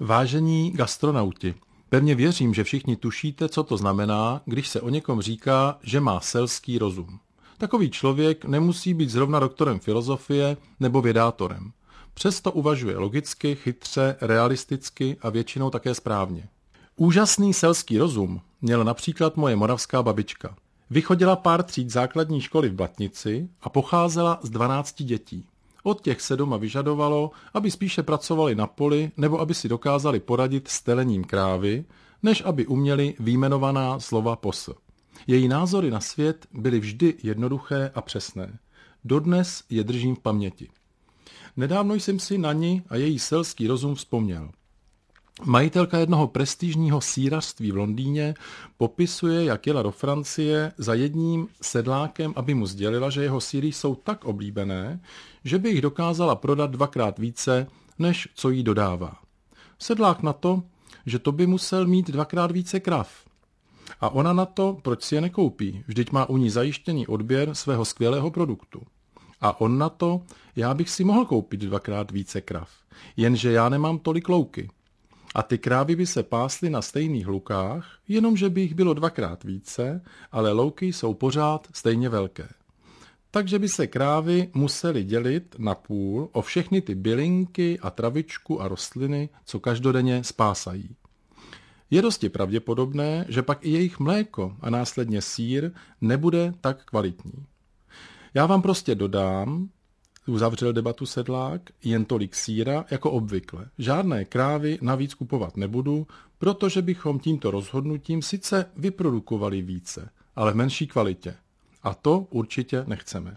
Vážení gastronauti, pevně věřím, že všichni tušíte, co to znamená, když se o někom říká, že má selský rozum. Takový člověk nemusí být zrovna doktorem filozofie nebo vědátorem. Přesto uvažuje logicky, chytře, realisticky a většinou také správně. Úžasný selský rozum měla například moje moravská babička. Vychodila pár tříd základní školy v Blatnici a pocházela z 12 dětí. Od těch 7 vyžadovalo, aby spíše pracovali na poli nebo aby si dokázali poradit s telením krávy, než aby uměli výjmenovaná slova pos. Její názory na svět byly vždy jednoduché a přesné. Dodnes je držím v paměti. Nedávno jsem si na ni a její selský rozum vzpomněl. Majitelka jednoho prestižního sýrařství v Londýně popisuje, jak jela do Francie za jedním sedlákem, aby mu sdělila, že jeho sýry jsou tak oblíbené, že by jich dokázala prodat 2krát více, než co jí dodává. Sedlák na to, že to by musel mít 2krát více krav. A ona na to, proč si je nekoupí, vždyť má u ní zajištěný odběr svého skvělého produktu. A on na to, já bych si mohl koupit 2krát více krav, jenže já nemám tolik louky. A ty krávy by se pásly na stejných lukách, jenomže by jich bylo 2krát více, ale louky jsou pořád stejně velké. Takže by se krávy musely dělit na půl o všechny ty bylinky a travičku a rostliny, co každodenně spásají. Je dosti pravděpodobné, že pak i jejich mléko a následně sýr nebude tak kvalitní. Já vám prostě dodám, uzavřel debatu sedlák, jen tolik sýra jako obvykle. Žádné krávy navíc kupovat nebudu, protože bychom tímto rozhodnutím sice vyprodukovali více, ale v menší kvalitě. A to určitě nechceme.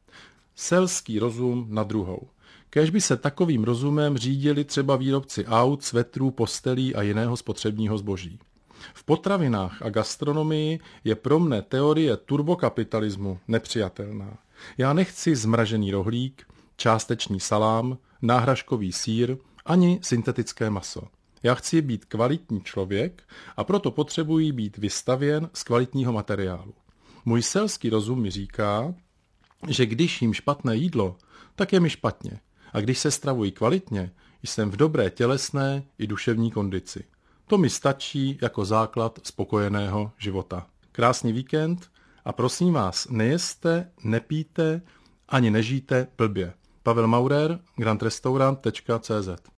Selský rozum na druhou. Kéž by se takovým rozumem řídili třeba výrobci aut, svetrů, postelí a jiného spotřebního zboží. V potravinách a gastronomii je pro mne teorie turbokapitalismu nepřijatelná. Já nechci zmražený rohlík, částečný salám, náhražkový sýr ani syntetické maso. Já chci být kvalitní člověk a proto potřebuji být vystavěn z kvalitního materiálu. Můj selský rozum mi říká, že když jím špatné jídlo, tak je mi špatně. A když se stravuji kvalitně, jsem v dobré tělesné i duševní kondici. To mi stačí jako základ spokojeného života. Krásný víkend a prosím vás, nejeste, nepijte, ani nežijte blbě. Pavel Maurer, grandrestaurant.cz